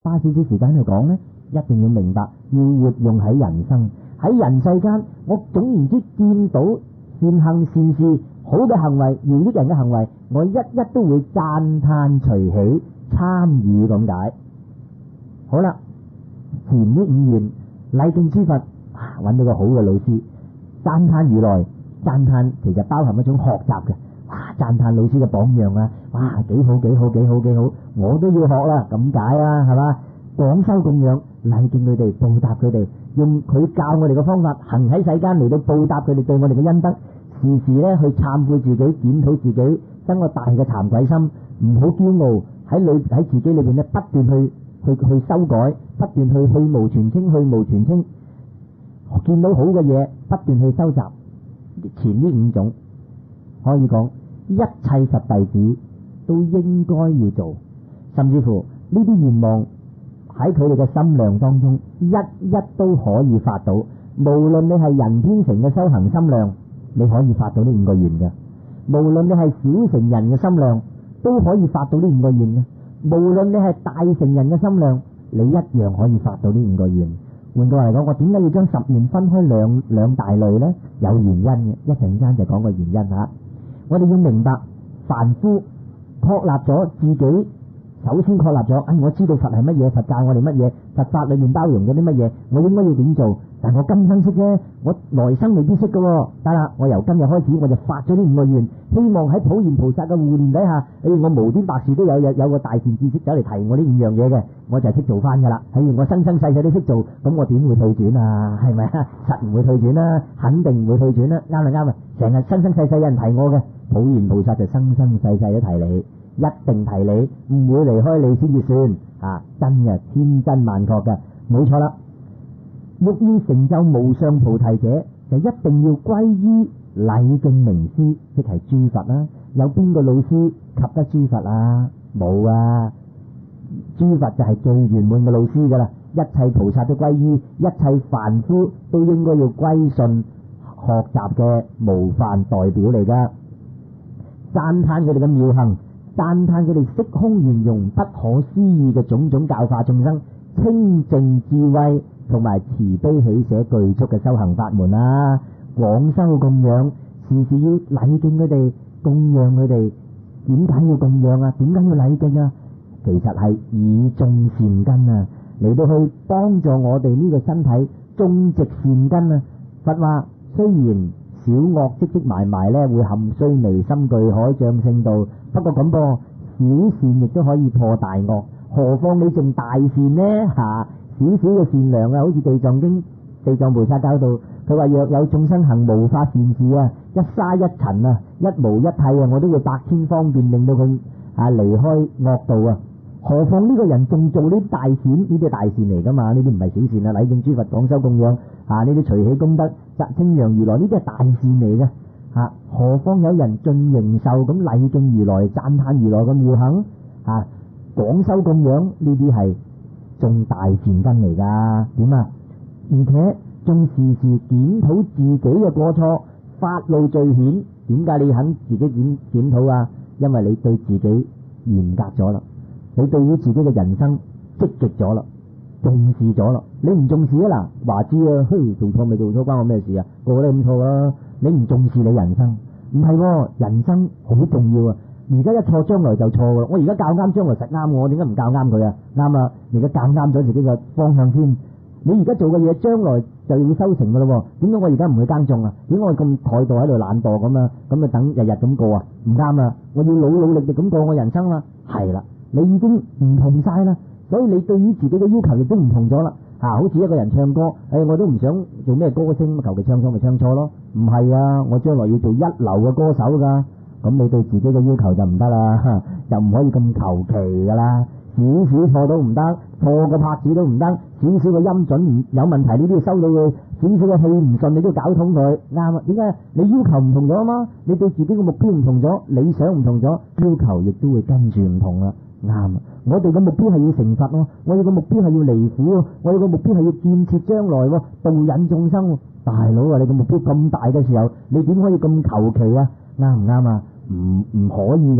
花少少時間去講呢，一定要明白，要活用喺人生，喺人世間，我總言之見到善行善事好嘅行為，饒益人嘅行為，我一一都會讚歎隨喜參與咁解。好啦，前呢5願禮敬諸佛，揾到個好嘅老師，讚歎如來，讚歎其實包含一種學習嘅，讚歎老師嘅榜樣啊，哇，幾好幾好幾好幾好，我都要學啦，咁解啦，係嘛？廣修供養，禮敬佢哋，報答佢哋，用佢教我哋嘅方法行喺世間嚟到報答佢哋對我哋嘅恩德，時時咧去懺悔自己，檢討自己，生個大嘅慚愧心，唔好驕傲，喺自己裏邊咧不斷去修改，不斷去蕪存菁，去蕪存菁，見到好嘅嘢不斷去收集。前呢5種可以講一切佛弟子都應該要做，甚至乎呢啲願望喺佢哋嘅心量當中一都可以發到。無論你係人天成嘅修行心量，你可以發到呢5個願嘅；無論你係小乘人嘅心量，都可以發到呢5個願嘅；無論你係大乘人嘅心量，你一樣可以發到呢5個願。換句話嚟講，我點解要將10願分開兩大類呢？有原因嘅，一陣間就講個原因吓。我哋要明白，凡夫確立咗自己，首先確立咗，我知道佛係乜嘢，佛教我哋乜嘢，佛法裏面包容咗啲乜嘢，我應該要點做？但我今生識啫，我來生未必識噶。得啦，我由今日開始，我就發咗呢5個願，希望喺普賢菩薩嘅護念底下，我無端白事都有個大善知識走嚟提我呢5樣嘢嘅，我就係識做翻噶啦。我生生世世都識做，咁我點會退轉啊？係咪啊？實唔會退轉啦，肯定唔會退轉啦。啱啦啱啦，成日生生世世有人提我嘅，普賢菩薩就生生世世都提你，一定提你，唔會離開你先至算啊！真嘅，千真萬確嘅，冇錯啦。欲要成就無上菩提者，就一定要歸依禮敬名師，即係諸佛啦。有邊個老師及得諸佛啊？冇啊！諸佛就係最圓滿嘅老師噶啦，一切菩薩都歸依，一切凡夫都應該要歸順學習嘅模範代表嚟噶。讚歎佢哋嘅妙行，讚歎佢哋色空圓融不可思議嘅種種教化眾生，清淨智慧同埋慈悲喜捨具足嘅修行法門啊！廣修供養，時時要禮敬佢哋，供養佢哋。點解要供養啊？點解要禮敬啊？其實係以種善根啊，嚟到去幫助我哋呢個身體種植善根啊。佛話雖然小惡積積埋埋咧，會陷衰微深巨海漲聖道，不過咁噃，小善亦都可以破大惡，何況你仲大善呢？少少嘅善良啊，好似地藏經地藏菩薩教導，佢話若有眾生行無法善事啊，一沙一塵啊，一毛一剃啊，我都會百千方便令到佢離開惡道啊。何況呢個人仲做呢啲大善，呢啲大善嚟噶嘛？呢啲唔係小善啊！禮敬諸佛，廣修供養呢啲隨喜功德，稱揚如來，呢啲係大善嚟嘅。何況有人盡形壽咁禮敬如來，讚歎如來嘅妙行，廣修供養，呢啲係種大善根嚟噶。點啊？而且仲時時檢討自己嘅過錯，發露罪顯。點解你肯自己檢討啊？因為你對自己嚴格咗啦，你對於自己嘅人生積極咗啦，重視咗啦。你唔重視啊？嗱，話知啊，做錯咪做錯，關我咩事啊？個個都咁錯啦。你唔重視你人生，唔係，人生好重要啊！而家一錯，將來就錯噶啦。我而家教啱，將來實啱。我點解唔教啱佢啊？啱啊！而家教啱咗自己嘅方向先。你而家做嘅嘢，將來就要收成噶啦。點解我而家唔去耕種啊？點解我咁怠惰喺度懶惰咁啊？咁啊等日日咁過啊？唔啱啊！我要努力咁過我人生啦。係啦，你已經唔同晒啦，所以你對於自己嘅要求亦都唔同咗啦。好似一個人唱歌，我都唔想做咩歌星，求其唱錯咪唱錯咯。唔係啊，我將來要做一流嘅歌手噶。咁你對自己嘅要求就唔得啦，就唔可以咁求其噶啦。少少錯都唔得，錯個拍子都唔得，少少個音準唔有問題，你都要收到佢。少少嘅氣唔順，你都要搞通佢。啱啊？點解？你要求唔同咗啊嘛？你對自己嘅目標唔同咗，理想唔同咗，要求亦都會跟住唔同啦。啱啊！我哋嘅目標係要成佛咯，我哋嘅目標係要離苦咯，我哋嘅目標係要建設將來喎，導引眾生。大佬啊，你嘅目標咁大嘅時候，你點可以咁求其啊？啱唔啱啊？唔可以噶啦！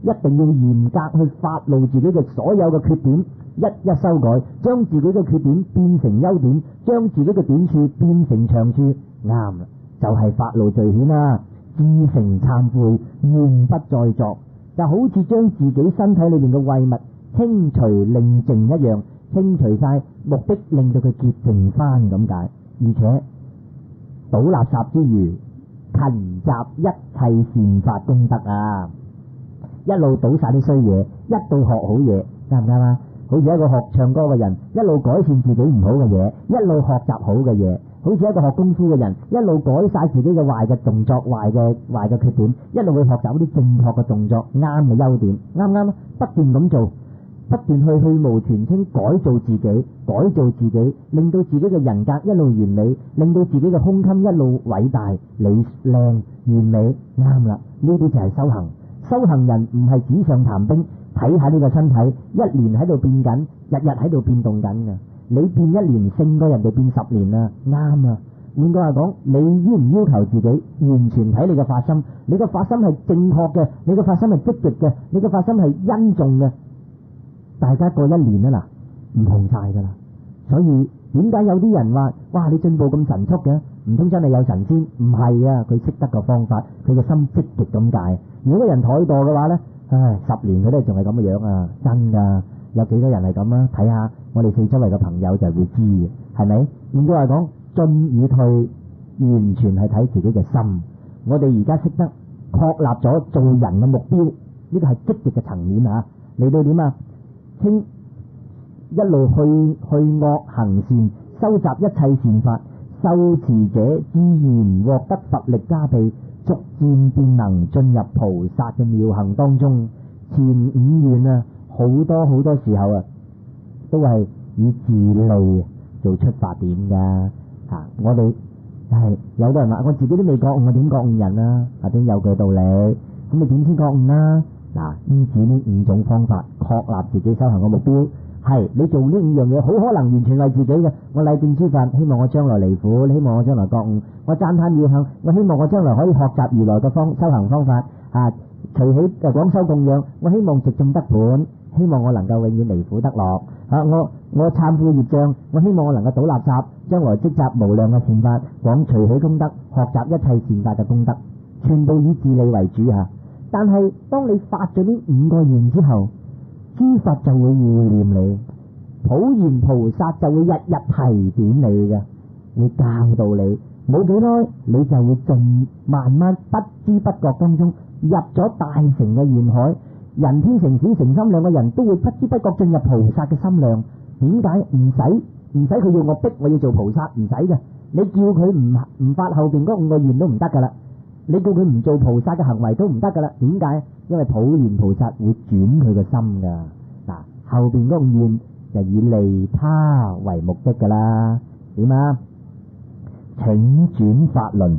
一定要嚴格去發露自己嘅所有嘅缺點，一一修改，將自己嘅缺點變成優點，將自己嘅短處變成長處。啱啦，就係發露罪愆啦，至誠懺悔，願不再作，就好似將自己身體裏面嘅穢物清除令淨一樣，清除晒，目的令到佢潔淨翻咁解。而且倒垃圾之餘，勤習一切善法功德啊！一路倒晒啲衰嘢，一路學好嘢，啱唔啱啊？好似一個學唱歌嘅人，一路改善自己唔好嘅嘢，一路學習好嘅嘢；好似一個學功夫嘅人，一路改晒自己嘅壞嘅動作、壞嘅缺點，一路去學習啲正確嘅動作、啱嘅優點，啱唔啱啊？不斷咁做，不斷去蕪存菁，改造自己，改造自己，令到自己嘅人格一路完美，令到自己嘅胸襟一路偉大、靚完美，啱啦！呢啲就係修行。修行人唔係紙上談兵，睇下呢個身體一年喺度變緊，日日喺度變動緊嘅。你變一年勝過人哋變10年啦，啱啊！換句話講，你要唔要求自己完全睇你嘅發心？你嘅發心係正確嘅，你嘅發心係積極嘅，你嘅發心係恩重嘅。大家過一年啊嗱，唔同晒噶啦。所以點解有啲人話：哇，你進步咁神速嘅，唔通真係有神仙？唔係啊，佢識得個方法，佢個心積極咁解。如果個人怠惰嘅話呢，唉，10年佢都仲係咁嘅樣啊！真噶，有幾多人係咁啊？睇下我哋四周圍嘅朋友就會知嘅，係咪？換句話講，進與退完全係睇自己嘅心。我哋而家識得確立咗做人嘅目標，呢個係積極嘅層面啊！嚟到點啊？清一路去惡行善，收集一切善法，受持者自然獲得佛力加庇，逐漸便能進入菩薩嘅妙行當中。前5願啊，好多時候啊，都係以自利做出發點噶。我哋係有啲人話，我自己都未覺悟，我點覺悟人啊？都有佢道理。咁你點先覺悟啊？嗱，因此呢5種方法確立自己修行嘅目標。係你做呢5樣嘢，好可能完全為自己嘅。我禮敬諸佛，希望我將來離苦；希望我將來覺悟。我讚歎妙行，我希望我將來可以學習如來嘅修行方法。隨喜廣修供養，我希望直中得盤，希望我能夠永遠離苦得樂。我懺悔業障，我希望我能夠倒垃圾，將來積集無量嘅善法，廣隨喜功德，學習一切善法嘅功德，全部以自利為主吓。但係當你發咗呢5個願之後，諸佛就會護念你，普賢菩薩就會日日提點你嘅，會教導你。冇幾耐，你就會慢慢不知不覺當中入咗大乘嘅願海。人天成小誠心兩個人都會不知不覺進入菩薩嘅心量。點解？唔使佢要我逼我要做菩薩，唔使嘅。你叫佢唔發後邊嗰5個願都唔得噶啦。你叫佢唔做菩薩嘅行為都唔得噶啦。點解？因為普賢菩薩會轉佢嘅心噶。嗱，後邊嗰5願就以利他為目的噶啦。點啊？請轉法輪。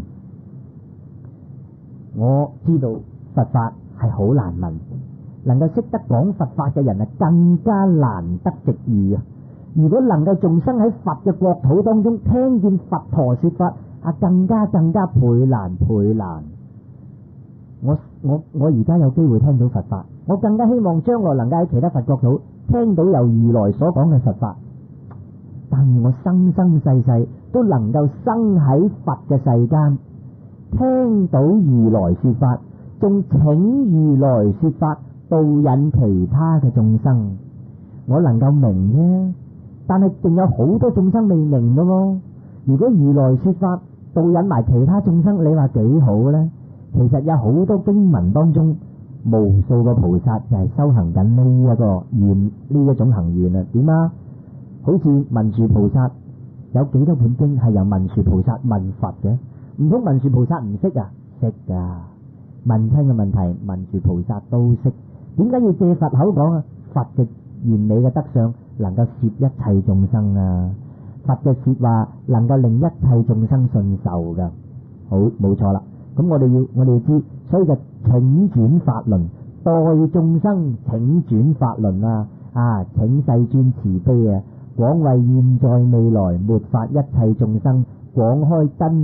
我知道佛法係好難聞，能夠識得講佛法嘅人啊，更加難得值遇啊！如果能夠眾生喺佛嘅國土當中聽見佛陀說法啊，更加倍難。我而家有機會聽到佛法，我更加希望將來能夠喺其他佛國土聽到由如來所講嘅佛法。但願我生世都能夠生喺佛嘅世間，聽到如來說法，仲請如來說法導引其他嘅眾生。我能夠明啫，但係仲有好多眾生未明噶喎。如果如來說法導引埋其他眾生，你話幾好呢？其實有好多經文當中，無數個菩薩就係修行緊呢一個願，呢一種行願啊。點啊？好似文殊菩薩有幾多本經係由文殊菩薩問佛嘅？唔通文殊菩薩唔識啊？識噶，問親嘅問題文殊菩薩都識。點解要借佛口講啊？佛嘅完美嘅德相能夠攝一切眾生啊！佛嘅說話能夠令一切眾生信受噶。好，冇錯啦。咁我哋要知，所以就請轉法輪，代眾生請轉法輪啊！請世尊慈悲啊！廣為現在未來末法一切眾生，廣開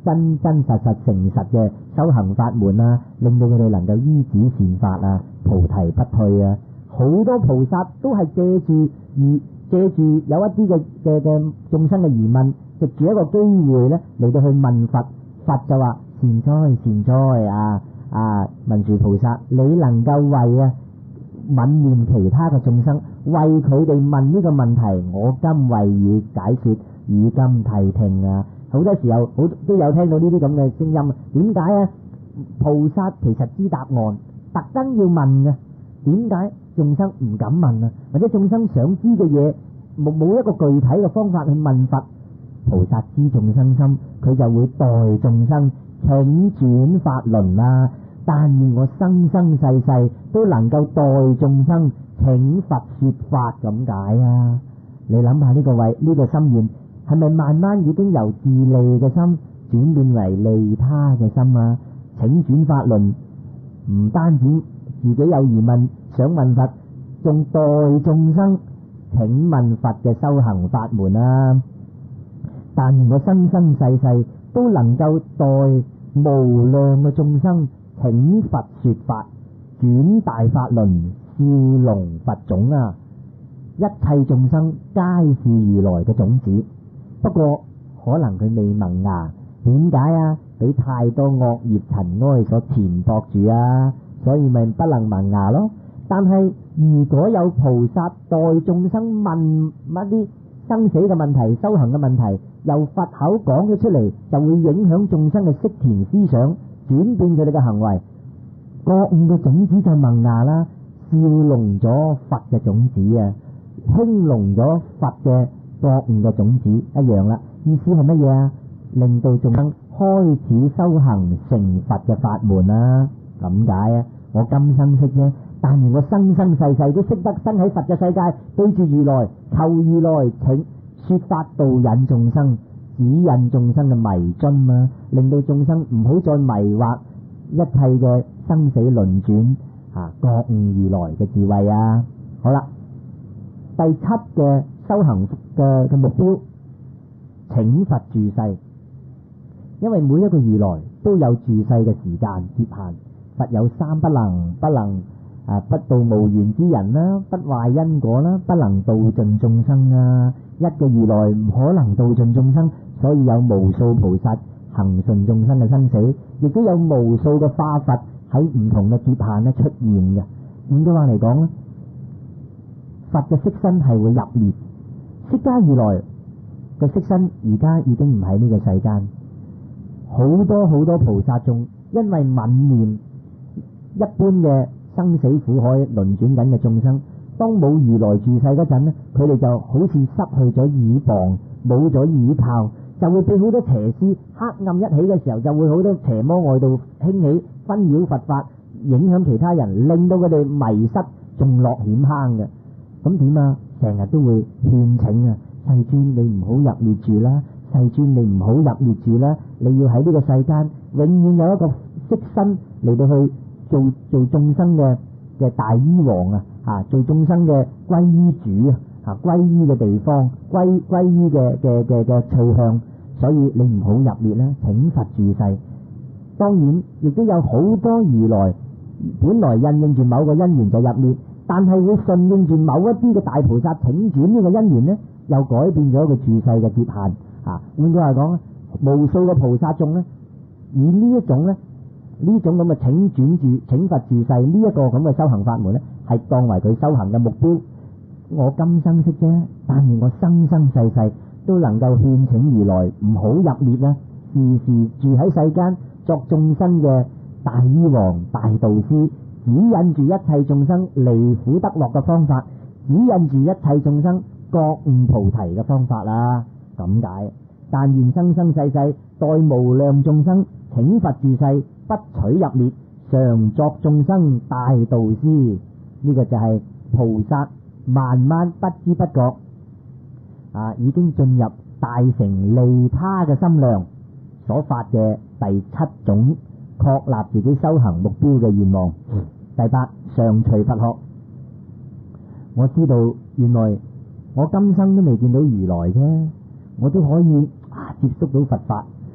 真真實實誠實嘅修行法門啊，令到佢哋能夠依止善法啊，菩提不退啊。好多菩薩都係借住有一啲嘅眾生嘅疑問，藉住一個機會咧嚟到去問佛，佛就話善哉善哉啊，文殊菩薩，你能夠為憫念其他嘅眾生，為佢哋問呢個問題，我今為予解說，汝今諦聽啊！好多時候都有聽到呢啲咁嘅聲音，點解啊？菩薩其實知答案，特登要問嘅，點解眾生唔敢問啊？或者眾生想知嘅嘢冇一個具體嘅方法去問佛，菩薩知眾生心，佢就會代眾生請轉法輪啊！但願我生生世世都能夠代眾生請佛說法咁解啊！你諗下呢個位呢個心願係咪慢慢已經由自利嘅心轉變為利他嘅心啊？請轉法輪唔單止自己有疑問想問佛，仲代眾生請問佛嘅修行法門啊！但願我生生世世都能夠代無量嘅眾生請佛說法，轉大法輪，少龍佛種啊！一切眾生皆是如來嘅種子，不過可能佢未萌芽，點解啊？俾太多惡業塵埃所纏縛住啊，所以咪不能萌芽咯。但係如果有菩薩代眾生問一啲生死嘅問題、修行嘅問題，由佛口講咗出嚟，就會影響眾生嘅識田思想，轉變佢哋嘅行為，覺悟嘅種子就萌芽啦，少濃咗佛嘅種子啊，興隆咗佛嘅覺悟嘅種子一樣啦。意思係乜嘢啊？令到眾生開始修行成佛嘅法門啊！咁解啊？我今生識啫，但願我生生世世都識得生喺佛嘅世界，對住如來，求如來請說法導引眾生，指引眾生嘅迷津啊，令到眾生唔好再迷惑一切嘅生死輪轉啊，覺悟如來嘅智慧啊！好啦，第七嘅修行嘅目標，請佛住世。因為每一個如來都有住世嘅時間劫限，佛有三不能，不度無緣之人啦，不壞因果啦，不能度盡眾生啊！一個如來唔可能度盡眾生，所以有無數菩薩行順眾生嘅生死，亦都有無數嘅化佛喺唔同嘅劫限咧出現嘅。換句話嚟講咧，佛嘅色身係會入滅，釋迦如來嘅色身而家已經唔喺呢個世間。好多菩薩眾因為憫念一般嘅生死苦海輪轉緊嘅眾生，當冇如來住世嗰陣呢，佢哋就好似失去咗倚傍，冇咗倚靠，就會俾好多邪師，黑暗一起嘅時候，就會好多邪魔外道興起，紛擾佛法，影響其他人，令到佢哋迷失，仲落險坑嘅。咁點啊？成日都會勸請啊，世尊你唔好入滅住啦，世尊你唔好入滅住啦，你要喺呢個世間永遠有一個色身嚟到去做眾生嘅大醫王啊，做眾生嘅歸依主啊，歸依嘅地方，歸依嘅趨向，所以你唔好入滅啦，請佛住世。當然亦都有好多如來本來因應住某個因緣就入滅，但係會順應住某一啲嘅大菩薩請轉呢個因緣呢，又改變咗佢住世嘅劫限啊。換句話講，無數嘅菩薩眾呢，以呢種咁嘅請佛住世呢一個咁嘅修行法門呢，係當為佢修行嘅目標。我今生識啫，但願我生生世世都能夠勸請如來唔好入滅啊，時時住喺世間作眾生嘅大醫王、大導師，指引住一切眾生離苦得樂嘅方法，指引住一切眾生覺悟菩提嘅方法啦。咁解，但願生生世世代無量眾生請佛住世，不取入滅，常作眾生大導師。呢個就係菩薩慢慢不知不覺已經進入大成利他嘅心量所發嘅第七種確立自己修行目標嘅願望。第八，常隨佛學。我知道原來我今生都未見到如來啫，我都可以接觸到佛法，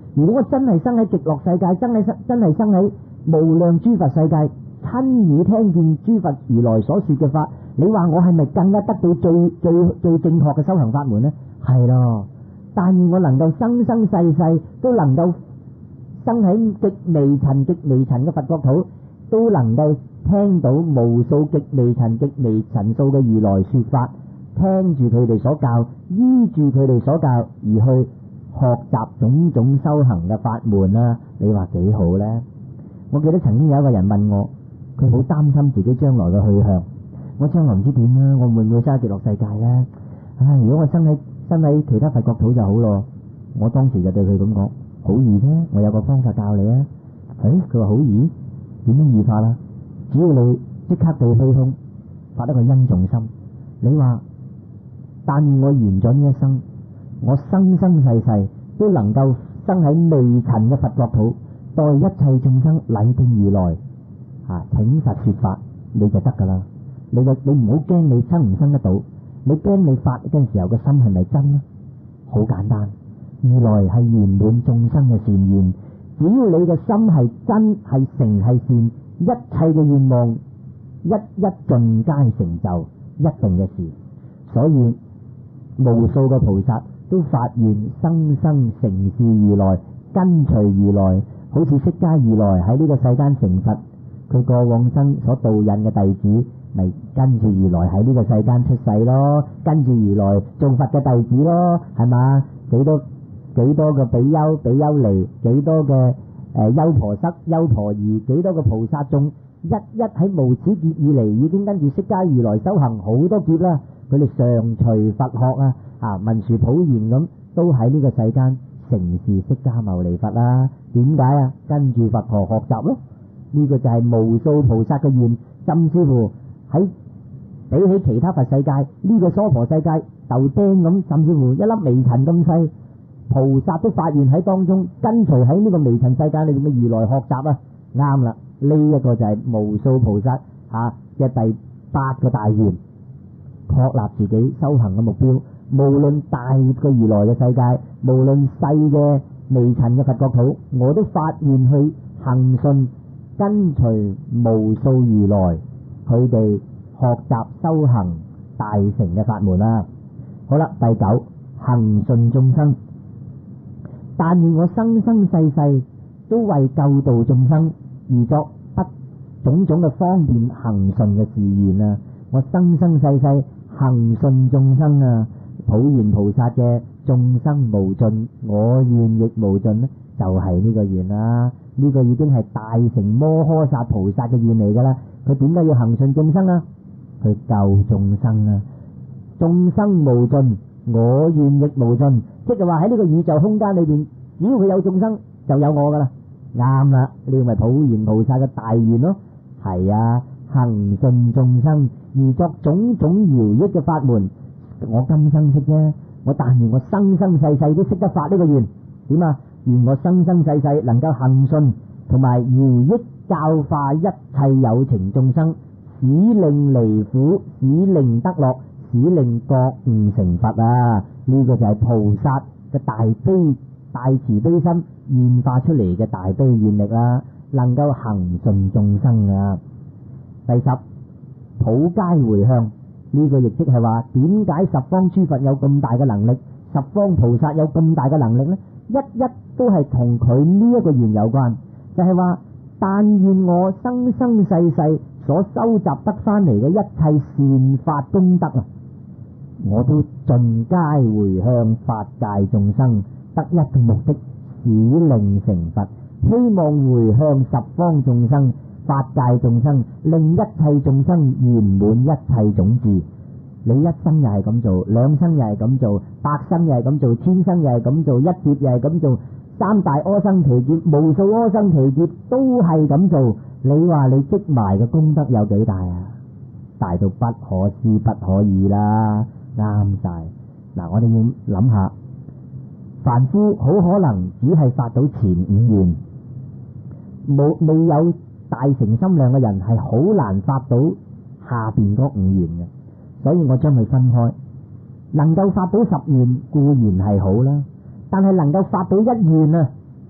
如果我真係生喺極樂世界，真係生喺無量諸佛世界，親耳聽見諸佛如來所說嘅法，你話我係咪更加得到最正確嘅修行法門呢？係咯，但願我能夠生生世世都能夠生喺極微塵嘅佛國土，都能夠聽到無數極微塵數嘅如來說法，聽住佢哋所教，依住佢哋所教而去學習種種修行嘅法門啊！你話幾好呢？我記得曾經有一個人問我，佢好擔心自己將來嘅去向，我將來唔知點啊，我會唔會生喺極樂世界呢？如果我生喺其他佛國土就好咯。我當時就對佢咁講，好易啫，我有個方法教你啊。佢話好易，點樣易法啊？只要你即刻到虛空發一個殷重心，你話但願我完咗呢一生，我生生世世都能夠生喺微塵嘅佛國土，代一切眾生禮敬如來請佛說法，你就得噶啦。你唔好驚你生唔生得到，你驚你發嘅時候個心係咪真呢？好簡單，如來係圓滿眾生嘅善願，只要你嘅心係真係誠係善，一切嘅願望一盡皆成就，一定嘅事。所以無數嘅菩薩都發願生生承事如來，跟隨如來，好似釋迦如來喺呢個世間成佛，佢過往生所導引嘅弟子咪跟住如來喺呢個世間出世咯，跟住如來做佛嘅弟子咯，係嘛？幾多個比丘比丘尼，幾多嘅優婆塞優婆夷，幾多個菩薩眾，一喺無始劫以嚟已經跟住釋迦如來修行好多劫啦，佢哋常隨佛學文殊普賢咁，都喺呢個世間承事釋迦牟尼佛啦。點解啊？跟住佛陀學習咯。呢個就係無數菩薩嘅願，甚至乎喺比起其他佛世界，呢個娑婆世界豆丁咁，甚至乎一粒微塵咁細，菩薩都發願喺當中跟隨喺呢個微塵世界裏面嘅如來學習啊！啱啦，呢一個就係無數菩薩嘅第8個大願，確立自己修行嘅目標。無論大嘅如來嘅世界，無論細嘅微塵嘅佛國土，我都發願去行順跟隨無數如來佢哋學習修行大成嘅法門啦。好啦，第9，行順眾生，但願我生生世世都為救度眾生而作不種種嘅方便行順嘅誓願啊！我生生世世行順眾生啊！普賢菩薩嘅眾生無盡，我願亦無盡呢，就係呢個願啦。呢個已經係大乘摩訶薩菩薩嘅願嚟噶啦。佢點解要行順眾生啊？佢救眾生啊！眾生無盡，我願亦無盡，即係話喺呢個宇宙空間裏邊，只要佢有眾生，就有我噶啦。啱啦，呢個咪普賢菩薩嘅大願咯。係啊，行順眾生而作種種饒益嘅法門。我今生識啫，我但願我生生世世都識得發呢個願。點啊？願我生生世世能夠行順同埋饒益教化一切有情眾生，使令離苦，使令得樂，使令覺悟成佛啊！呢個就係菩薩嘅大悲大慈悲心現化出嚟嘅大悲願力啦，能夠行順眾生啊！第10，普皆回向。呢個亦即係話，點解十方諸佛有咁大嘅能力，十方菩薩有咁大嘅能力呢？一都係同佢呢一個願有關，就係話，但願我生生世世所收集得翻嚟嘅一切善法功德啊，我都盡皆回向法界眾生，得一個目的，使令成佛，希望回向十方眾生。法界眾生，令一切眾生圓滿一切種智。你一生又係咁做，兩生又係咁做，百生又係咁做，千生又係咁做，一劫又係咁做，三大阿僧祇劫，無數阿僧祇劫都係咁做。你話你積埋嘅功德有幾大啊？大到不可思不可議啦，啱晒。嗱，我哋要諗下，凡夫好可能只係發到前5願，未有大乘心量嘅人係好難發到下邊嗰5願嘅，所以我將佢分開。能夠發到10願固然係好啦，但係能夠發到1願啊，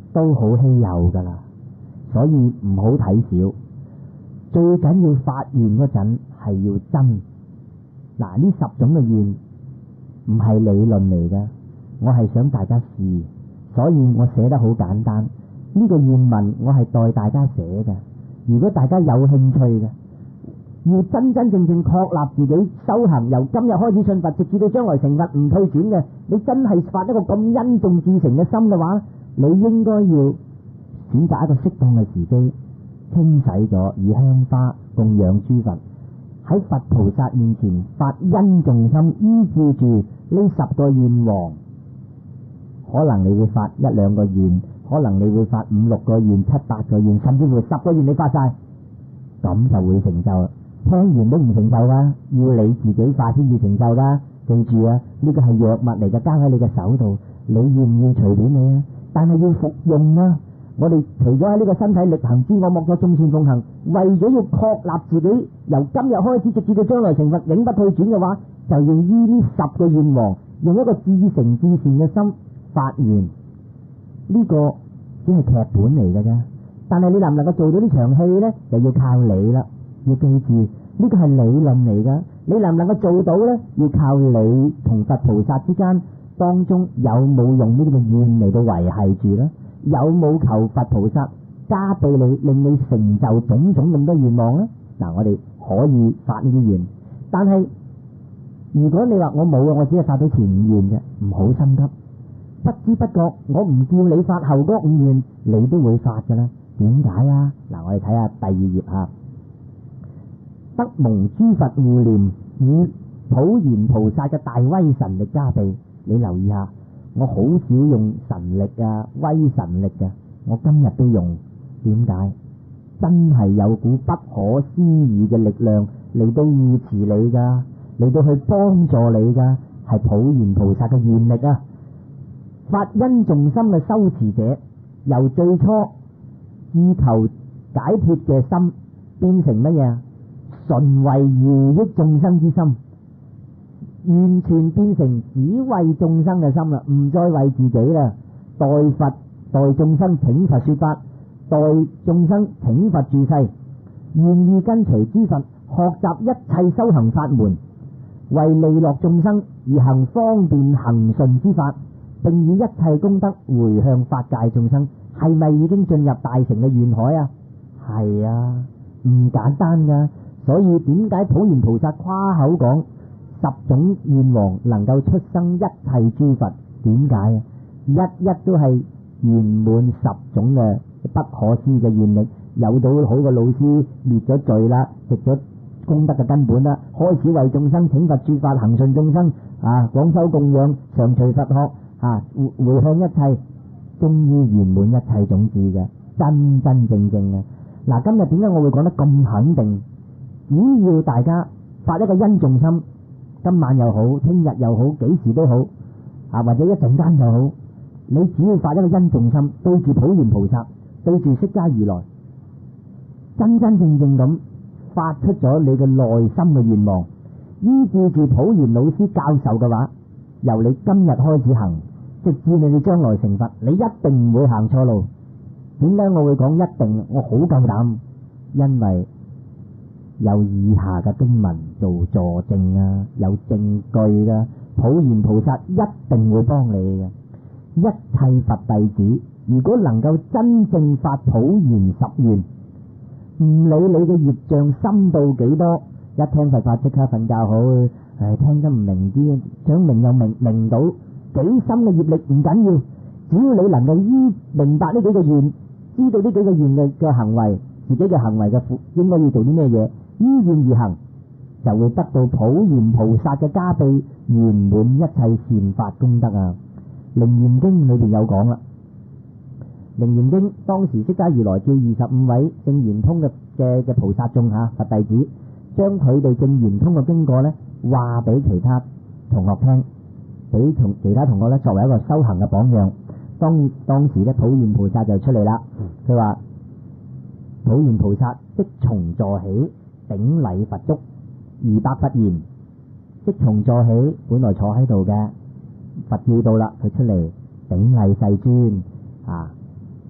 都好稀有噶啦，所以唔好睇小。最緊要發願嗰陣係要真。嗱，呢10種嘅願唔係理論嚟噶，我係想大家試，所以我寫得好簡單。呢個願文我係代大家寫嘅，如果大家有興趣嘅，要真真正正確立自己修行，由今日開始信佛，直至到將來成佛唔退轉嘅，你真係發一個咁恩重至誠嘅心嘅話，你應該要選擇一個適當嘅時機，清洗咗以香花供養諸佛，喺佛菩薩面前發恩重心，依照住呢10個願王，可能你會發1、2個願，可能你會發5、6個願、7、8個願，甚至乎10個願你發晒，咁就會成就。聽完都唔成就噶，要你自己發先至成就噶。記住啊，呢個係藥物嚟嘅，交喺你嘅手度，你要唔要隨便你啊？但係要服用啊！我哋除咗喺呢個身體力行之外，莫作眾善奉行，為咗要確立自己由今日開始直至到將來成佛永不退轉嘅話，就要依呢10個願王，用一個至誠至善嘅心發願。呢個只係劇本嚟嘅啫，但係你能唔能夠做到呢場戲呢？就要靠你啦。要記住，呢個係理論嚟噶，你能唔能夠做到呢？要靠你同佛菩薩之間當中有冇用呢個願嚟到維繫住呢？有冇求佛菩薩加俾你，令你成就種種咁多願望呢？嗱，我哋可以發呢啲願，但係如果你話我冇啊，我只係發到前5願啫，唔好心急。不知不覺，我唔叫你發後嗰5願，你都會發噶啦。點解啊？嗱，我哋睇下第2頁吓。得蒙諸佛護念與普賢菩薩嘅大威神力加被。你留意下，我好少用神力啊、威神力嘅，我今日都用。點解？真係有股不可思議嘅力量嚟到護持你噶，嚟到去幫助你噶，係普賢菩薩嘅願力啊！發恩重心嘅修持者，由最初自求解脫嘅心，變成乜嘢？純為饒益眾生之心，完全變成只為眾生嘅心啦，唔再為自己啦。代佛代眾生請佛說法，代眾生請佛住世，願意跟隨諸佛學習一切修行法門，為利樂眾生而行方便行順之法，並以一切功德回向法界眾生。係咪已經進入大乘嘅願海啊？係啊，唔簡單噶。所以點解普賢菩薩誇口講10種願王能夠出生一切諸佛？點解啊？一都係圓滿10種嘅不可思議嘅願力，有到好嘅老師滅咗罪啦，食咗功德嘅根本啦，開始為眾生請佛說法，行順眾生啊，廣修供養，常隨佛學啊，回向一切，終於圓滿一切種子嘅真真正正嘅。嗱，今日點解我會講得咁肯定？只要大家發一個恩重心，今晚又好，聽日又好，幾時都好啊，或者一陣間又好，你只要發一個恩重心，對住普賢菩薩，對住釋迦如來，真真正正咁發出咗你嘅內心嘅願望，依照住普賢老師教授嘅話，由你今日開始行，直至你哋將來成佛，你一定唔會行錯路。點解我會講一定？我好夠膽，因為有以下嘅經文做佐證啊，有證據噶，普賢菩薩一定會幫你嘅。一切佛弟子如果能夠真正發普賢10願，唔理你嘅業障深到幾多，一聽佛法即刻瞓覺好，聽得唔明啲，想明又明到，幾深嘅業力唔緊要，只要你能夠明白呢幾個願，知道呢幾個願嘅行為，自己嘅行為嘅應該要做啲咩嘢，依願而行，就會得到普賢菩薩嘅加被，圓滿一切善法功德啊！楞嚴經裏邊有講啦，楞嚴經當時釋迦如來叫25位證圓通嘅菩薩眾下佛弟子，將佢哋證圓通嘅經過呢話俾其他同學聽，俾其他同學呢作為一個修行嘅榜樣。當時呢普賢菩薩就出嚟啦，佢話普賢菩薩即從座起，頂禮佛足，200佛言，即從座起，本來坐喺度嘅佛叫到啦，佢出嚟頂禮世尊啊，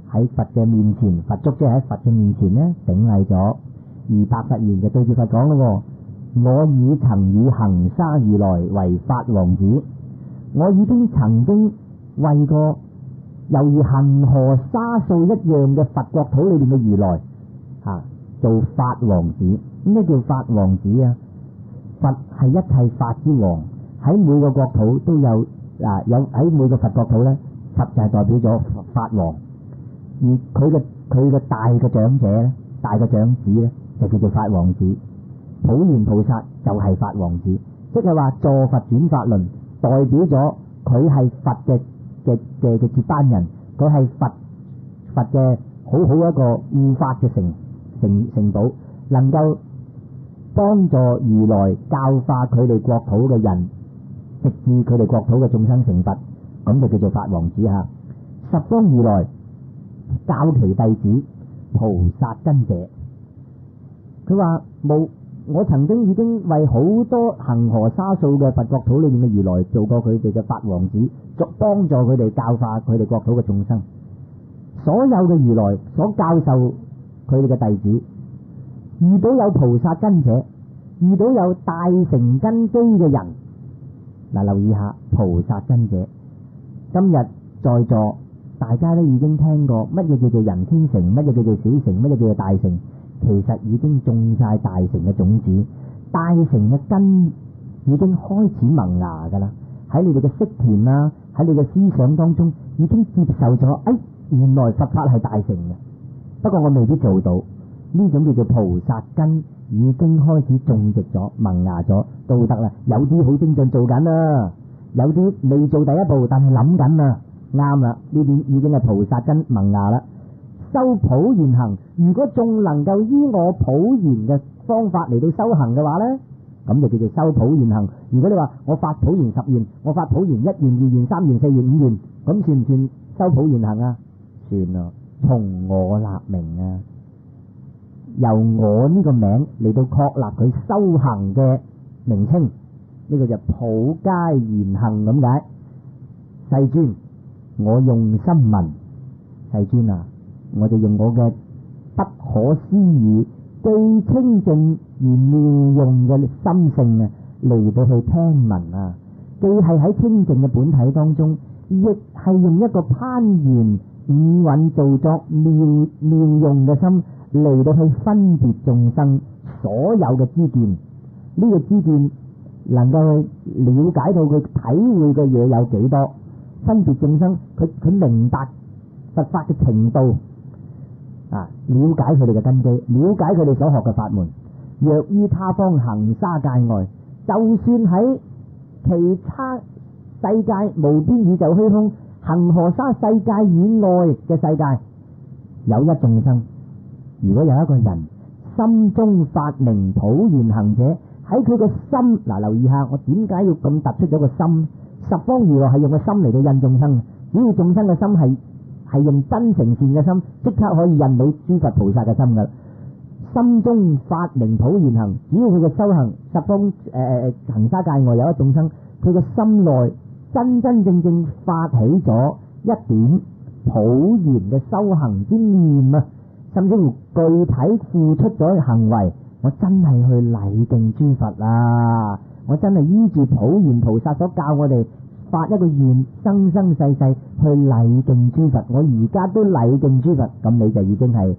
喺佛嘅面前，佛足即係喺佛嘅面前咧頂禮咗，而白佛言就對住佛講咯，我已曾以恒沙如來為法王子，我已經曾經為過猶如恒河沙數一樣嘅佛國土裏邊嘅如來做法王子。咩叫法王子啊？佛係一切法之王，喺每個國土都有有喺每個佛國土咧，佛就係代表咗法王，而佢嘅大嘅長者咧，大嘅長子咧就叫做法王子。普賢菩薩就係法王子，即係話助佛轉法輪，代表咗佢係佛嘅接班人，佢係佛嘅好好一個護法嘅城堡，能夠幫助如來教化佢哋國土嘅人，直至佢哋國土嘅眾生成佛，咁就叫做法王子吓。十方如來教其弟子菩薩真者，佢話我曾經已經為好多恒河沙數嘅佛國土裏面嘅如來做過佢哋嘅法王子，幫助佢哋教化佢哋國土嘅眾生。所有嘅如來所教授佢哋嘅弟子，遇到有菩薩真者，遇到有大乘根基嘅人，留意下菩薩真者。今日在座大家都已經聽過乜嘢叫做人天乘，乜嘢叫做小乘，乜嘢叫做大乘，其實已經種晒大乘嘅種子，大乘嘅根已經開始萌芽噶啦。喺你哋嘅識田啊，喺你嘅思想當中已經接受咗，原來佛法係大乘嘅，不過我未必做到。呢種叫做菩薩根已經開始種植咗，萌芽咗都得啦。有啲好精進做緊啦，有啲未做第一步，但係諗緊啦，啱啦，呢邊已經係菩薩根萌芽啦。修普賢行，如果仲能夠依我普賢嘅方法嚟到修行嘅話呢，咁就叫做修普賢行。如果你話我發普賢10願，我發普賢1願、2願、3願、4願、5願，咁算唔算修普賢行啊？算啦，從我立名啊，由我呢個名嚟到確立佢修行嘅名稱，呢個就普皆賢行咁解。世尊，我用心聞，世尊啊，我就用我嘅不可思議既清淨而妙用嘅心性啊，嚟到去聽聞啊，既係喺清淨嘅本體當中，亦係用一個攀緣五蘊造作妙用嘅心嚟到去分別眾生所有嘅知見。呢個知見能夠去了解到佢體會嘅嘢有幾多，分別眾生佢明白佛法嘅程度了解佢哋嘅根基，了解佢哋所學嘅法門。若於他方恒沙界外，就算喺其他世界無邊宇宙虛空恒河沙世界以外嘅世界，有一眾生，如果有一個人心中發明普賢行者，喺佢個心留意下，我點解要咁突出咗個心？十方如來係用個心嚟到印眾生，只要眾生嘅心係用真誠善嘅心，即刻可以印到諸佛菩薩嘅心噶。心中發明普賢行，只要佢嘅修行，十方恒沙界外有一眾生，佢嘅心內真真正正發起咗一點普賢嘅修行之念啊，甚至乎具體付出咗行為，我真係去禮敬諸佛啊！我真係依住普賢菩薩所教我哋發一個願，生生世世去禮敬諸佛。我而家都禮敬諸佛，咁你就已經係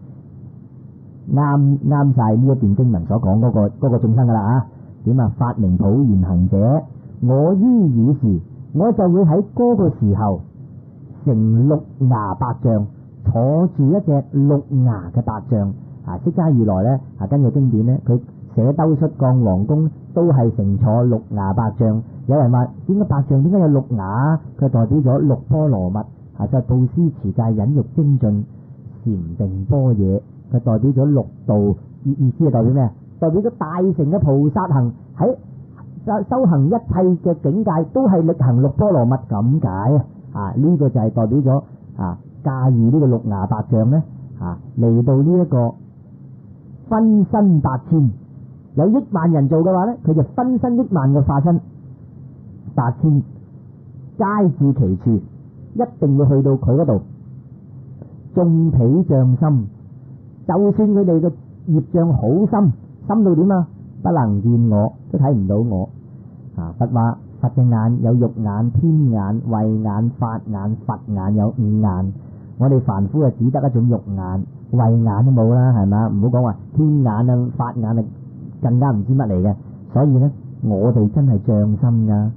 啱晒呢一段經文所講嗰個眾生噶啦啊！點啊？發明普賢行者，我於爾時，我就會喺嗰個時候成六牙白象，坐住一隻六牙嘅白象啊！釋迦如來咧根據經典咧，佢捨兜率降王宮都係乘坐六牙白象。有人話點解白象點解有六牙？佢代表咗六波羅蜜就布施持戒忍辱精進禪定般若，佢代表咗六道。意思係代表咩？代表咗大乘嘅菩薩行，喺修行一切嘅境界都係力行六波羅蜜咁解啊！呢個就係代表咗駕馭呢個六牙白象咧嚟到呢一個分身8000，有億萬人做嘅話咧，佢就分身億萬嘅化身8000，皆至其處，一定要去到佢嗰度， 眾彼障深，就算佢哋嘅業障好深，深到點啊？不能見我，都睇唔到我。佛話佛嘅眼有肉眼、天眼、慧眼、法眼、佛眼，有五眼。我哋凡夫啊，只得一種肉眼，慧眼都冇啦，係嘛？唔好講話天眼啊、法眼啊，更加唔知乜嚟嘅。所以呢，我哋真係障深噶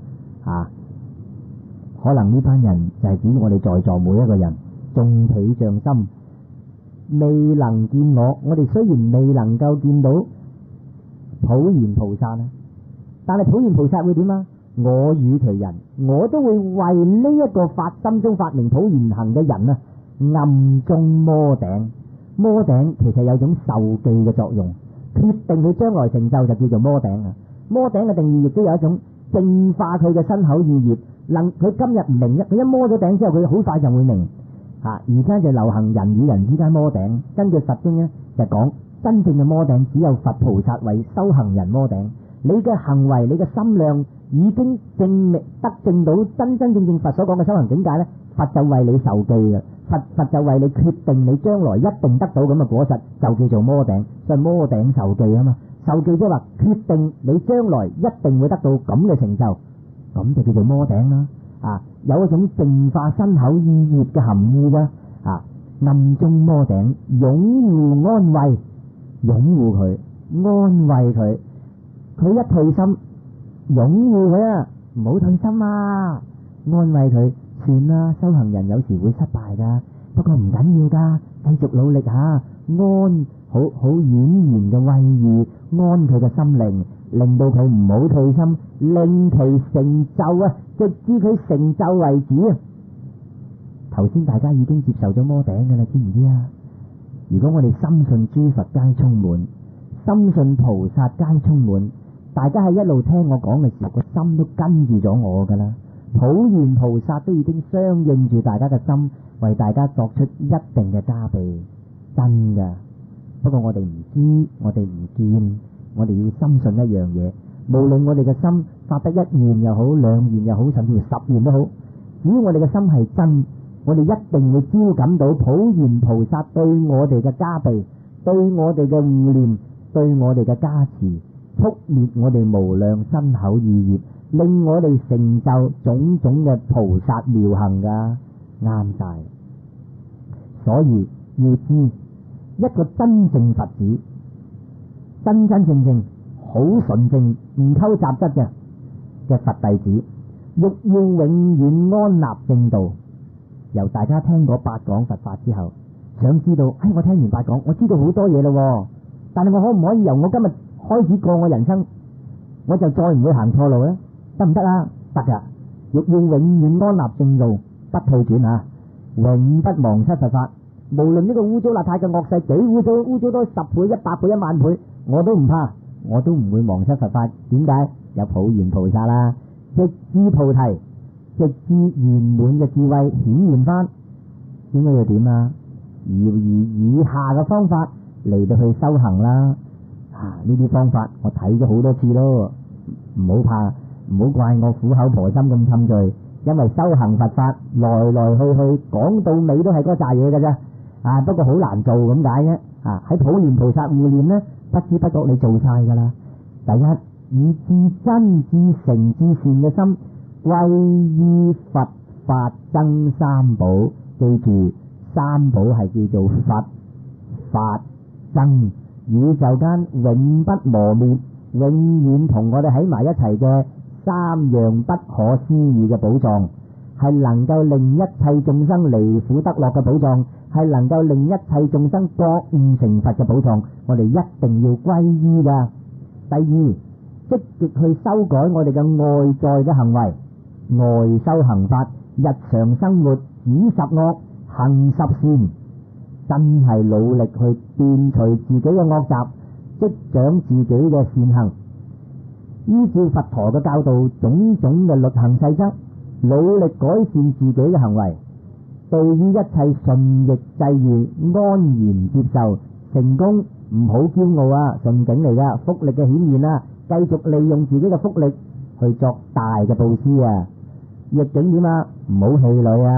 可能呢班人就係指我哋在座每一個人，眾彼障深，未能見我。我哋雖然未能夠見到普賢菩薩啊，但係普賢菩薩會點啊？我與其人，我都會為呢一個心中發明普賢行嘅人啊，暗中摩頂。摩頂其實有種受記嘅作用，決定佢將來成就就叫做摩頂啊。摩頂嘅定義亦都有一種淨化佢嘅身口意業。佢今日唔明佢一摩咗頂之後，佢好快就會明。而家就流行人與人之間摩頂。根據佛經呢，就講真正嘅摩頂只有佛菩薩為修行人摩頂。你嘅行為，你嘅心量已經證明得證到真真正正佛所講嘅修行境界呢，佛就為你受記嘅。佛就為你決定你將來一定得到咁嘅果實，就叫做摩頂。所以摩頂受記啊嘛，受記即係話決定你將來一定會得到咁嘅成就，咁就叫做摩頂啦。有一種淨化身口意業嘅含義啦。暗中摩頂，擁護安慰，擁護佢，安慰佢。佢一退心，擁護佢啊，唔好退心啊，安慰佢。算啦，修行人有時會失敗噶，不過唔緊要噶，繼續努力下，安好婉言嘅慰喻，安佢嘅心靈，令到佢唔好退心，令其成就啊，直至佢成就為止啊。頭先大家已經接受咗摩頂噶啦，知唔知啊？如果我哋深信諸佛皆充滿，深信菩薩皆充滿，大家喺一路聽我講嘅時候，個心都跟住咗我噶啦。普賢菩薩都已經相應住大家嘅心，為大家作出一定嘅加被，真噶。不過我哋唔知，我哋唔見，我哋要深信一樣嘢，無論我哋嘅心發得一願又好，兩願又好，甚至乎10願都好，只要我哋嘅心係真，我哋一定會招感到普賢菩薩對我哋嘅加被，對我哋嘅護念，對我哋嘅加持，速滅我哋無量身口意業，令我哋成就種種嘅菩薩妙行噶，啱晒。所以要知一個真正佛子，真真正正好純正唔溝雜質嘅佛弟子，欲要永遠安立正道。由大家聽過八講佛法之後，想知道我聽完八講，我知道好多嘢咯，但係我可唔可以由我今日開始過我人生，我就再唔會行錯路呢？得唔得啊？得噶，欲要永遠安立正道，不退轉啊，永不忘失佛法。無論呢個污糟邋遢嘅惡世幾污糟，污糟多10倍、100倍、1萬倍，我都唔怕，我都唔會忘失佛法。點解？有普賢菩薩啦，直至菩提，直至圓滿嘅智慧顯現翻。應該要點啊？以下嘅方法嚟到去修行啦。呢啲方法我睇咗好多次咯，唔好怕，唔好怪我苦口婆心咁侵罪，因為修行佛法來來去去講到尾都係嗰扎嘢嘅啫。不過好難做咁解啫。喺普賢菩薩護念呢，不知不覺你做晒噶啦。第一，以至真至誠至善嘅心皈依佛法僧三寶。記住，三寶係叫做佛法僧，宇宙間永不磨滅，永遠同我哋喺埋一齊嘅三樣不可思議嘅寶藏，係能夠令一切眾生離苦得樂嘅寶藏，係能夠令一切眾生覺悟成佛嘅寶藏，我哋一定要歸依噶。第二，積極去修改我哋嘅外在嘅行為，外修行法，日常生活止十惡，行十善，真係努力去斷除自己嘅惡習，積長自己嘅善行，依照佛陀嘅教導，種種嘅律行細則，努力改善自己嘅行為。對於一切順逆際遇，安然接受，成功唔好驕傲啊，順境嚟噶，福力嘅顯現啊，繼續利用自己嘅福力去作大嘅布施啊。逆境點啊？唔好氣餒啊，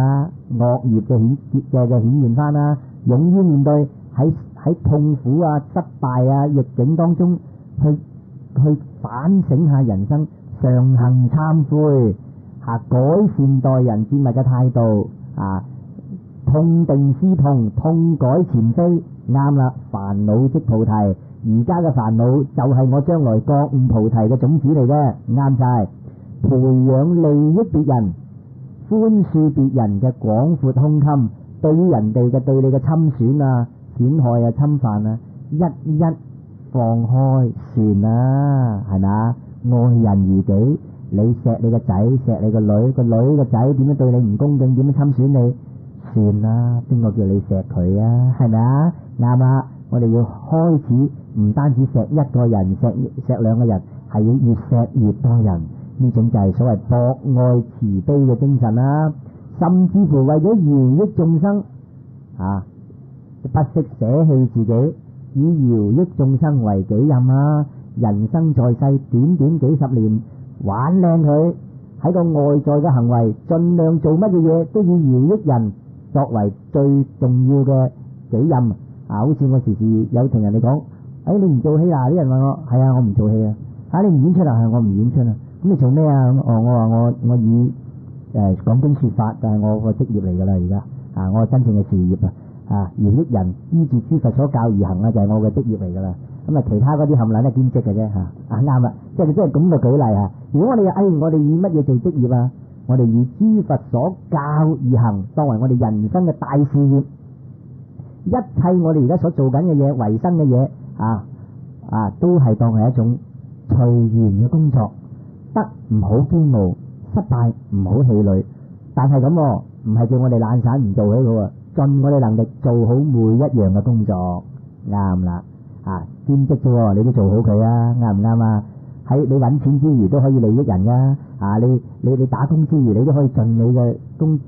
惡業嘅顯現翻啦，勇於面對喺痛苦啊、失敗啊、逆境當中去反省下人生，常行懺悔改善待人接物嘅態度痛定思痛，痛改前非，啱啦！煩惱即菩提，而家嘅煩惱就係我將來覺悟菩提嘅種子嚟嘅，啱晒。培養利益別人、寬恕別人嘅廣闊胸襟，對於人哋嘅對你嘅侵損啊、損害啊、侵犯啊，一一放開算啦，係咪？愛人如己，你錫你個仔，錫你個女，個女個仔點樣對你唔公正，點樣侵損你？算啦，邊個叫你錫佢啊？係咪啊？啱啦！我哋要開始唔單止錫一個人，錫兩個人，係要越錫越多人。呢種就係所謂博愛慈悲嘅精神啦。甚至乎為咗饒益眾生不惜捨棄自己，以饒益眾生為己任啊！人生在世短短幾十年，玩靚佢喺個外在嘅行為，盡量做乜嘢都要饒益人作為最重要嘅己任好似我時時有同人哋講，你唔做戲啦？啲人問我，係啊，我唔做戲啊。你唔演出啦？係我唔演出啊。咁你做咩啊？我話我以講經說法就係我個職業嚟噶啦，而家我真正嘅事業饒益人依住諸佛所教而行就係我嘅職業嚟噶啦。咁其他嗰啲冚唪唥都係兼職嘅啫啱啦，即係咁嘅舉例如果我哋以乜嘢做職業啊？我哋以諸佛所教而行，作為我哋人生嘅大事業。一切我哋而家所做緊嘅嘢、維生嘅嘢都係當係一種隨緣嘅工作。得唔好驕傲，失敗唔好氣餒。但係咁唔係叫我哋懶散唔做起佢，盡我哋能力做好每一樣嘅工作，啱啦兼職啫，你都做好佢啱唔啱啊？喺你揾錢之餘都可以利益人噶你打工之餘，你都可以盡你嘅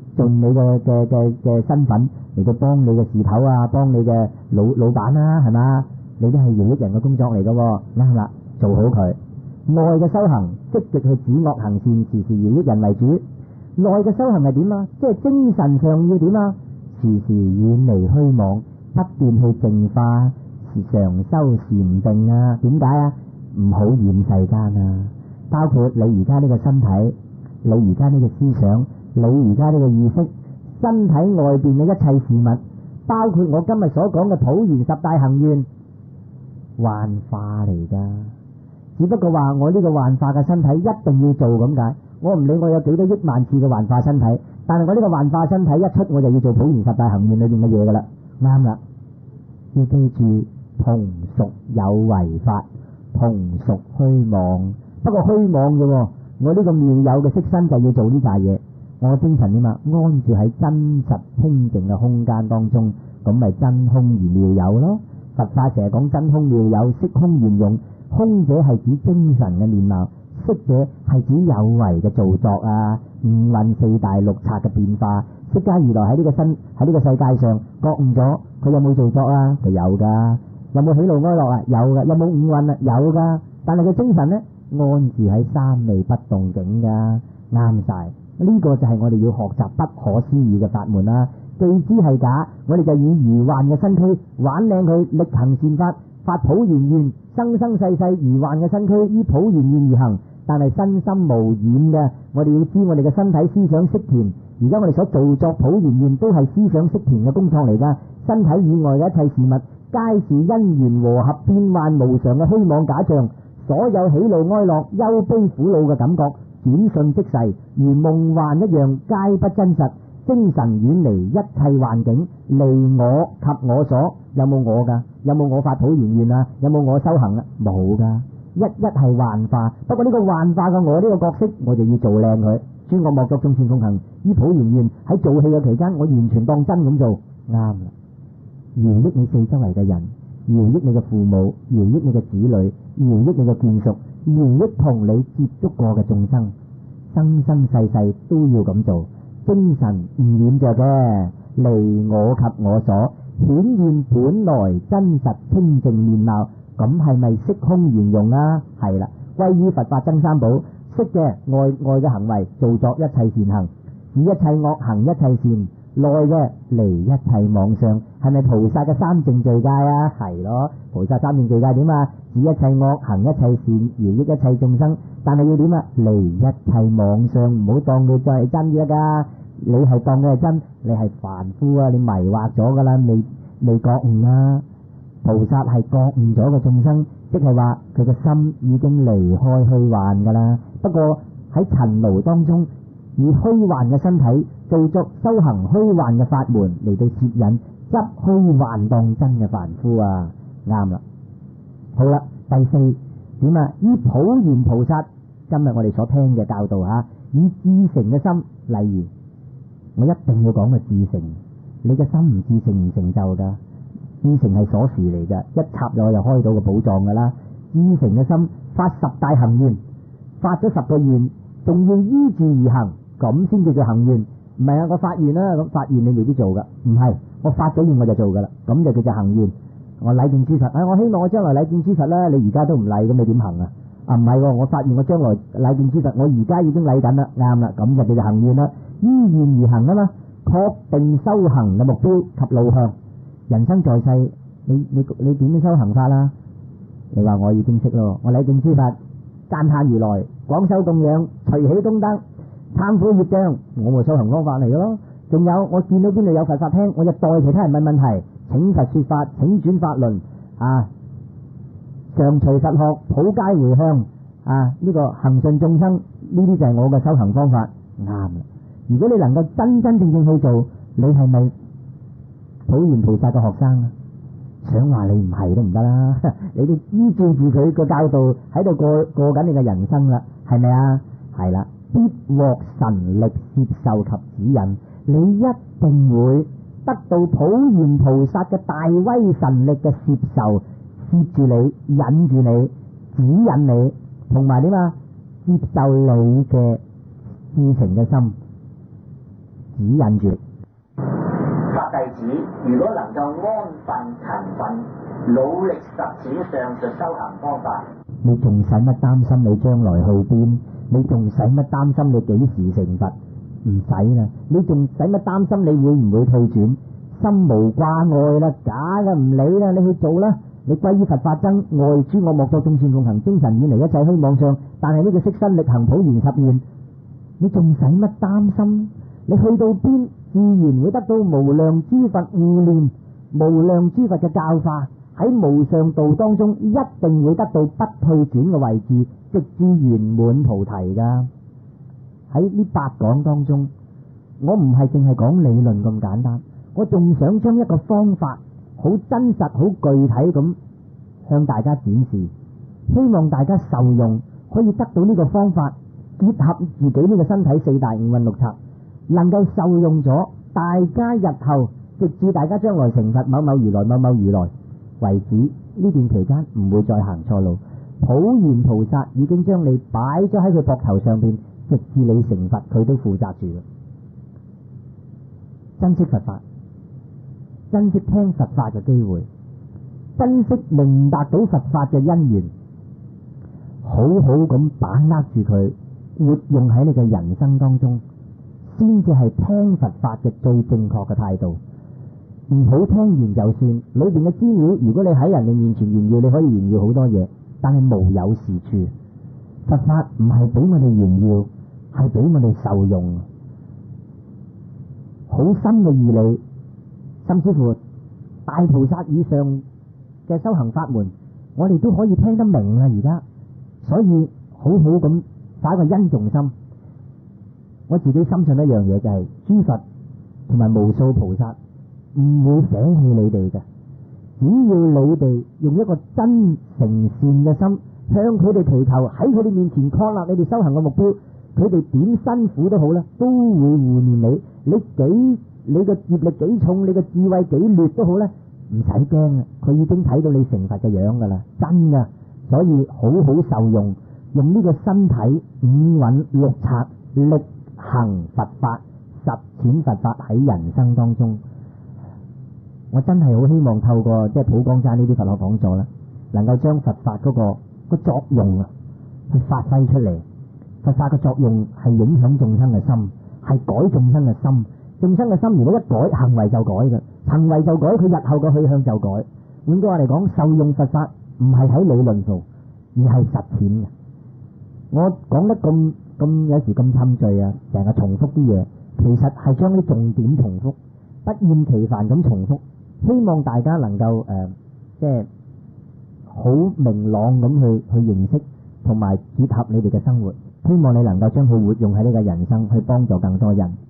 身份嚟到幫你嘅事頭幫你嘅老闆係嘛？你都係利益人嘅工作嚟噶啱啦，做好佢。愛嘅修行，積極去止惡行善，時時利益人為主。愛嘅修行係點即係精神上要點時時遠離虛妄，不斷去淨化，常修禪定點解唔好染世間包括你而家呢個身體，你而家呢個思想，你而家呢個意識，身體外邊嘅一切事物，包括我今日所講嘅普賢十大行願，幻化嚟噶。只不過話我呢個幻化嘅身體一定要做咁解，我唔理我有幾多億萬次嘅幻化身體，但係我呢個幻化身體一出，我就要做普賢十大行願裏邊嘅嘢噶啦，啱啦。要記住，同屬有為法，同屬虛妄。不過虛妄嘅我呢個妙有嘅色身就要做呢扎嘢，我精神點安住喺真實清淨嘅空間當中，咁咪真空而妙有咯。佛法成日講真空妙有，色空圓融。空者係指精神嘅面貌，色者係指有為嘅造作五蘊四大六察嘅變化。釋迦如來喺呢個世界上覺悟咗，佢有冇造作佢有噶。有冇喜怒哀樂有噶。有冇五蘊有噶。但係佢精神呢，安住喺三昧不動境噶，啱晒。呢個就係我哋要學習不可思議嘅法門啦。既知係假，我哋就以如幻嘅身軀玩靚佢，力行善法，發普賢願，生生世世如幻嘅身軀依普賢願而行。但係身心無染嘅，我哋要知我哋嘅身體思想識田。而家我哋所做作普賢願都係思想識田嘅工作嚟噶。身體以外嘅一切事物，皆是因緣和合變幻無常嘅虛妄假象。所有喜怒哀樂、憂悲苦惱嘅感覺，轉瞬即逝，如夢幻一樣，皆不真實。精神遠離一切幻境，離我及我所。有冇我噶？有冇我發普賢願有冇我修行冇噶，一係幻化。不過呢個幻化嘅我呢個角色，我就要做靚佢。諸惡莫作，眾善奉行。依普賢願喺做戲嘅期間，我完全當真咁做，啱啦。饒益你四周圍嘅人，饒益你嘅父母，饒益你嘅子女，饒益你嘅眷屬，饒益同你接觸過嘅眾生，生生世世都要咁做。精神唔染着嘅，離我及我所，顯現本來真實清淨面貌，咁係咪色空圓融係啦，歸依佛法僧三寶，識嘅愛嘅行為，做作一切善行，以一切惡行一切善， 內嘅離一切妄想，係咪菩薩嘅三淨罪戒啊？係咯，菩薩三淨罪戒點啊？止一切惡，行一切善，饒益一切眾生。但係要點啊？離一切妄想，唔好當佢就係真嘅㗎。你係當佢係真，你係凡夫啊！你迷惑咗㗎啦，未覺悟啊！菩薩係覺悟咗個眾生，即係話佢個心已經離開虛幻㗎啦。不過喺塵勞當中，以虛幻嘅身體做作修行虛幻嘅法門嚟到攝引，執虛幻當真嘅凡夫啊！啱啦。好啦，第四點啊，依普賢菩薩今日我哋所聽嘅教導嚇，以至誠嘅心，例如我一定要講個至誠，你嘅心唔至誠唔成就㗎。至誠係鎖匙嚟㗎，一插落就開到個寶藏㗎啦。至誠嘅心發十大行願，發咗10個願，仲要依住而行，咁先叫做行願。唔係啊，我發願啦，咁發願你未必做㗎。唔係，我發咗願我就做㗎啦，咁就叫做行願。我禮敬諸佛，我希望我將來禮敬諸佛啦。你而家都唔禮，咁你點行啊？啊唔係，我發願我將來禮敬諸佛，我而家已經禮緊啦，啱啦，咁就叫做行願啦。依願而行啊嘛，確定修行嘅目標及路向。人生在世，你點樣修行法啦？你話我已經識咯，我禮敬諸佛，讚歎如來，廣修供養，隨喜功德，懺悔業障，我咪修行方法嚟嘅咯。仲有我見到邊度有佛法聽，我就代其他人問問題，請佛說法，請轉法輪啊，常隨佛學，普皆迴向啊，呢個行順眾生，呢啲就係我嘅修行方法，啱啦。如果你能夠真真正正去做，你係咪普賢菩薩嘅學生啊？想話你唔係都唔得啦，你都依照住佢個教導喺度過緊你嘅人生啦，係咪啊？係啦，必獲神力攝受及指引，你一定會得到普賢菩薩嘅大威神力嘅攝受，攝住你，引住你，指引你，同埋點啊？接受你嘅至誠嘅心，指引住。佛弟子如果能夠安分勤奮，努力實踐上述修行方法，你仲使乜擔心你將來去邊？你仲使乜擔心你幾時成佛？唔使啦，你仲使乜擔心你會唔會退轉？心無掛礙啦，假嘅唔理啦，你去做啦。你歸依佛法僧，愛諸我莫作眾善奉行，精神遠離一切虛妄相。但係呢個悉身力行普賢十願，你仲使乜擔心？你去到邊，自然會得到無量諸佛護念，無量諸佛嘅教化，喺無上道當中一定會得到不退轉嘅位置，直至圓滿菩提噶。喺呢8講當中，我唔係淨係講理論咁簡單，我仲想將一個方法好真實、好具體咁向大家展示，希望大家受用，可以得到呢個方法，結合自己呢個身體4大五蘊6冊，能夠受用咗，大家日後直至大家將來成佛某某如來某某如來為止，呢段期間唔會再行錯路。普賢菩薩已經將你擺咗喺佢膊頭上邊，直至你成佛，佢都負責住。珍惜佛法，珍惜聽佛法嘅機會，珍惜明白到佛法嘅因緣，好好咁把握住佢，活用喺你嘅人生當中，先至係聽佛法嘅最正確嘅態度。唔好聽完就算，裏邊嘅資料，如果你喺人哋面前炫耀，你可以炫耀好多嘢，但係無有是處。佛法唔係俾我哋炫耀，係俾我哋受用。好深嘅義理，甚至乎大菩薩以上嘅修行法門，我哋都可以聽得明啦。而家，所以好好咁打個恩重心。我自己深信一樣嘢，就係諸佛同埋無數菩薩唔會捨棄你哋嘅，只要你哋用一個真誠善嘅心向佢哋祈求，喺佢哋面前確立你哋修行嘅目標，佢哋點辛苦都好啦，都會護念你。你個業力幾重，你個智慧幾劣都好啦，唔使驚啊！佢已經睇到你成佛嘅樣噶啦，真噶。所以好好受用，用呢個身體五蘊6冊力行佛法，實踐佛法喺人生當中。我真係好希望透過即係普光山呢啲佛學講座啦，能夠將佛法嗰個作用啊，去發揮出嚟。佛法嘅作用係影響眾生嘅心，係改眾生嘅心， 眾生嘅心如果一改，行為就改嘅，行為就改，佢日後嘅去向就改。換句話嚟講，受用佛法唔係喺理論度，而係實踐嘅。我講得咁有時咁侵罪啊，成日重複啲嘢，其實係將啲重點重複，不厭其煩咁重複，希望大家能夠即係好明朗咁去認識，同埋結合你哋嘅生活，希望你能夠將佢活用喺呢個人生，去幫助更多人。